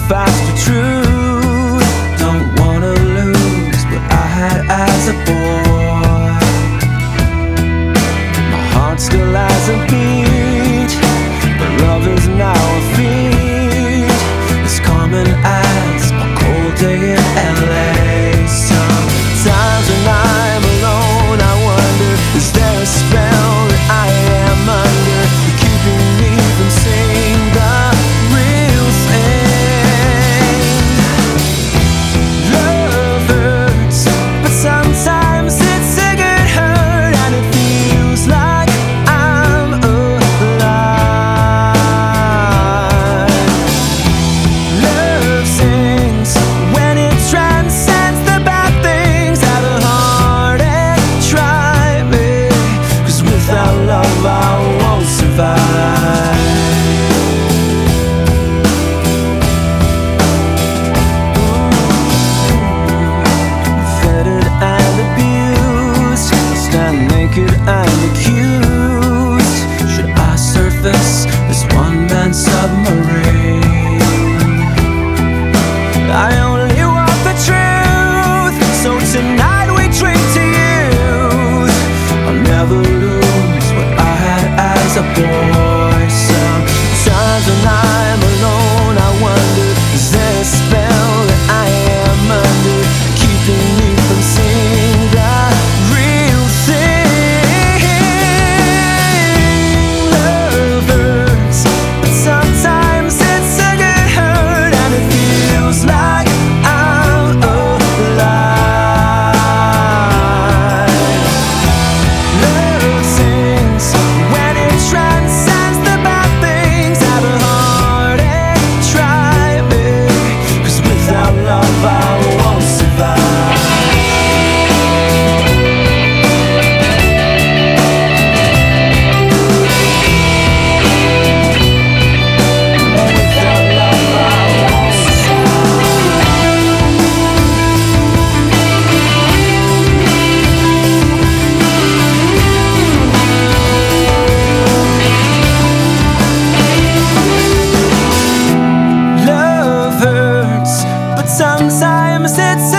fast to truth. Don't wanna lose what I had as a boy. My heart still has a beat, but love is now a feat. It's common as a cold day in LA. Sometimes when I'm alone, I wonder, is there a spell that I am under, keeping me from seeing the real thing? Love hurts, but sometimes it's a good hurt, and it feels like I'm alive. Love sings when it transcends the bad things that are hard and try me, 'cause without love I won't survive. Fettered and abused, stand naked and accused. Should I surface this one-man submarine? I only want the truth, so tonight we drink to youth. I'll never lose what I had as a boy. Sometimes when I'm alone, I wonder, is there a spell that I am under, keeping me from seeing the real thing? Love hurts, but sometimes it's a good hurt, and it feels like I'm alive. Love sings when it transcends the bad things that are hard and try me, 'cause without love I won't survive. Without love I won't survive. Love hurts, but sometimes it's